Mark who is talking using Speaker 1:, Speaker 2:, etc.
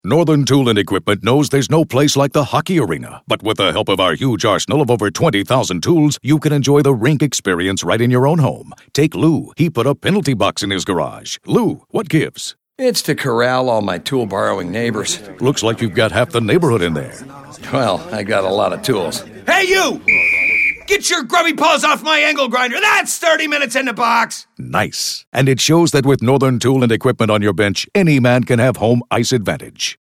Speaker 1: Northern Tool and Equipment knows there's no place like the hockey arena. But with the help of our huge arsenal of over 20,000 tools, you can enjoy the rink experience right in your own home. Take Lou. He put a penalty box in his garage. Lou, what gives?
Speaker 2: It's to corral all my tool-borrowing neighbors.
Speaker 1: Looks like you've got half the neighborhood in there.
Speaker 2: Well, I got a lot of tools.
Speaker 3: Hey, you! Get your grubby paws off my angle grinder. That's 30 minutes in the box.
Speaker 1: Nice. And it shows that with Northern Tool and Equipment on your bench, any man can have home ice advantage.